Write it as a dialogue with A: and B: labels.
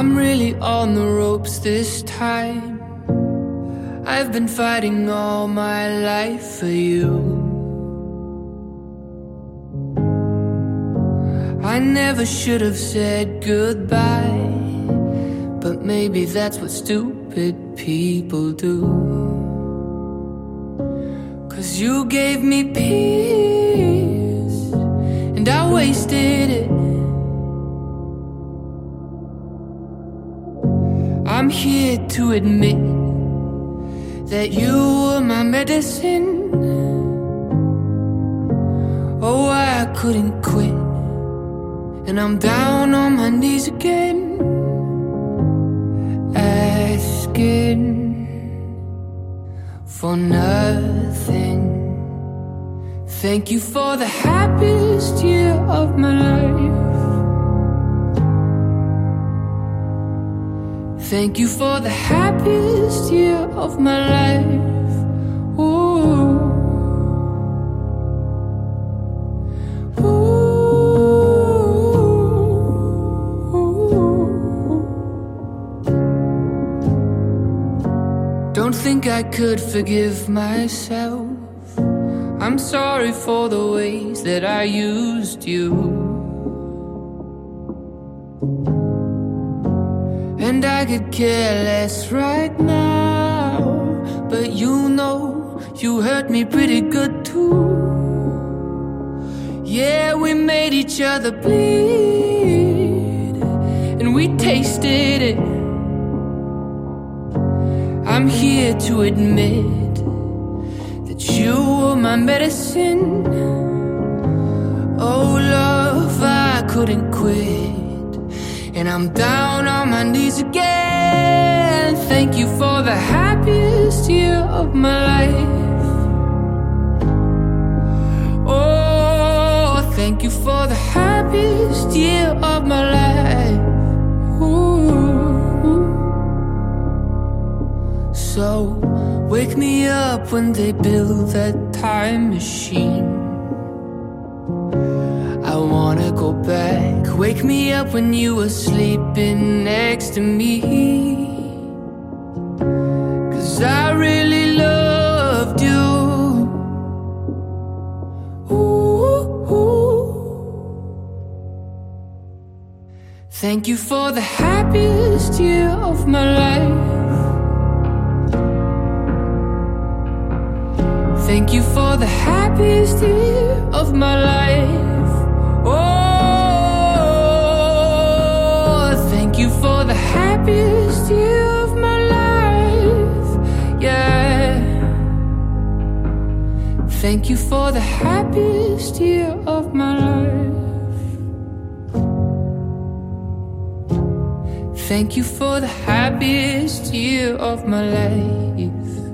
A: I'm really on the ropes this time. I've been fighting all my life for you. I never should have said goodbye, but maybe that's what stupid people do. 'Cause you gave me peace, and I wasted it. I'm here to admit that you were my medicine. Oh, I couldn't quit, and I'm down on my knees again, asking for nothing. Thank you for the happiest year of my life. Thank you for the happiest year of my life. Ooh. Don't think I could forgive myself. I'm sorry for the ways that I used you. And I could care less right now, but you know you hurt me pretty good too. Yeah, we made each other bleed, and we tasted it. I'm here to admit that you were my medicine. Oh love, I couldn't quit, and I'm down on my knees again. Thank you for the happiest year of my life. Oh, thank you for the happiest year of my life. Ooh. So wake me up when they build that time machine. I wanna go back. Wake me up when you were sleeping next to me, 'cause I really loved you. Ooh, ooh. Thank you for the happiest year of my life. Thank you for the happiest year of my life. Oh, thank you for the happiest year of my life. Yeah. Thank you for the happiest year of my life. Thank you for the happiest year of my life.